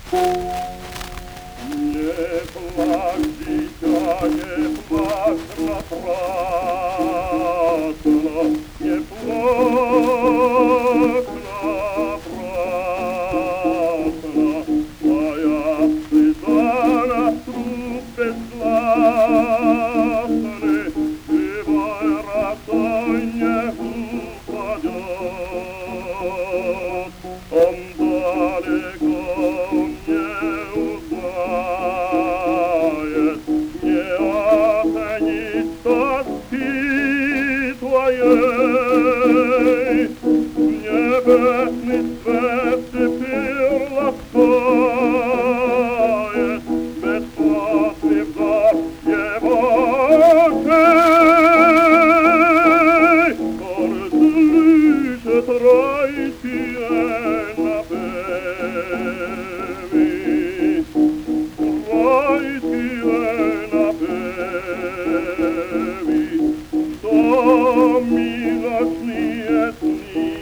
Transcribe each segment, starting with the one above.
Nie płacz, dzicia, nie płacz naprawno, nie płacz naprawno, moja przyzwana trup bezsławny, żywaj raczej nie упадет, он далеко не узнает, не оценит тоски твоей. Небесный свет теперь ласкает, бесплатный вдар его очей. Он слышит райские напевы, райские напевы, что милостные сны,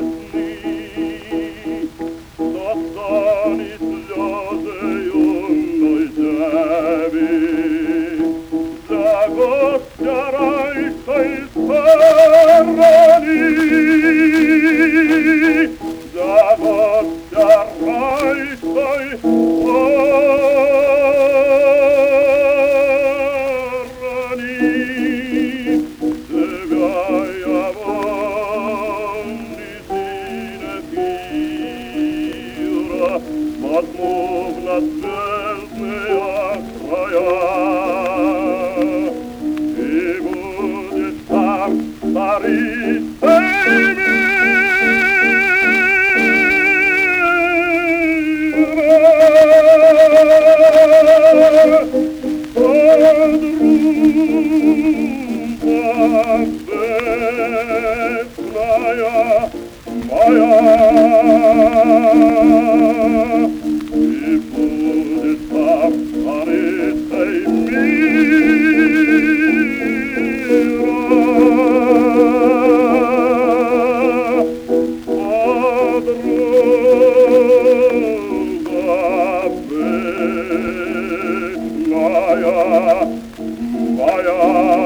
достали слезы юной девы. За гостя райской стороны, за гостя райской стороны, живая вон низины мира, возможно, звездные края. И будет там царицей мира, подруга вечная моя. И будет там царицей мира, подруга вечная моя.